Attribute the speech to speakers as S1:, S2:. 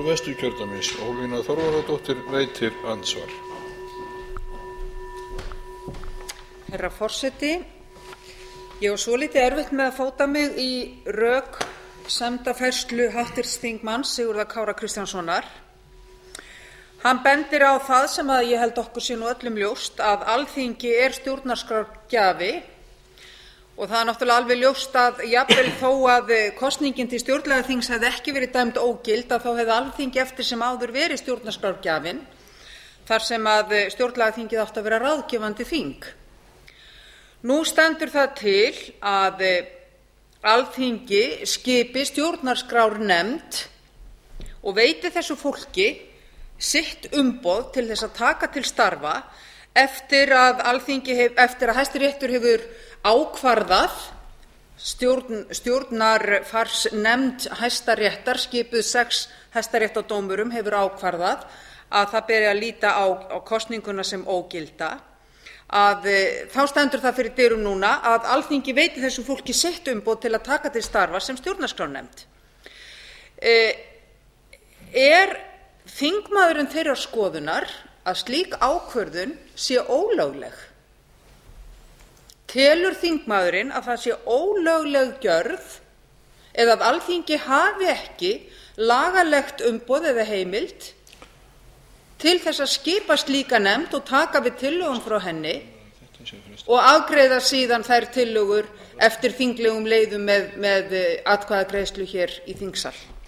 S1: Vesturkjördæmis Ólína Þorvarðardóttir veitir andsvar.
S2: Herra forseti, ég á svolítið erfitt með að fóta mig í röksemdafærslu háttvirts þingmanns Sigurðar Kára Kristjánssonar. Hann bendir á það sem að ég held okkur sé nú öllum ljóst, að Alþingi er stjórnarskrárgjafi og það er náttúrulega alveg ljóst að jafnvel þó að kosningin til stjórnlagaþings hefði ekki verið dæmd ógild, að þá hefði Alþingi eftir sem áður verið stjórnarskrárgjafinn, þar sem að stjórnlagaþingið átti að vera ráðgefandi þing. Nú stendur það til að Alþingi skipi stjórnarskrárnefnd og veiti þessu fólki sitt umboð til þess að taka til starfa eftir að Hæstiréttur hefur ákvarðað, stjórnarfarsnefnd Hæstaréttar skipuð 6 hæstaréttardómurum hefur ákvarðað að það beri að líta á kosninguna sem ógilda, að þá stendur það fyrir dyrum núna að Alþingi veiti þessu fólki sitt umboð til að taka til starfa sem stjórnarskrárnefnd. Er þingmaðurinn þeirrar skoðunar að slík ákvörðun sé ólögleg? Telur þingmaðurinn að það sé ólögleg gjörð eða að Alþingi hafi ekki lagalegt umboð eða heimild til þess að skipa slíka nefnd og taka við tillögum frá henni og afgreiða síðan þær tillögur eftir þinglegum leiðum með atkvæðagreiðslu hér í þingsal?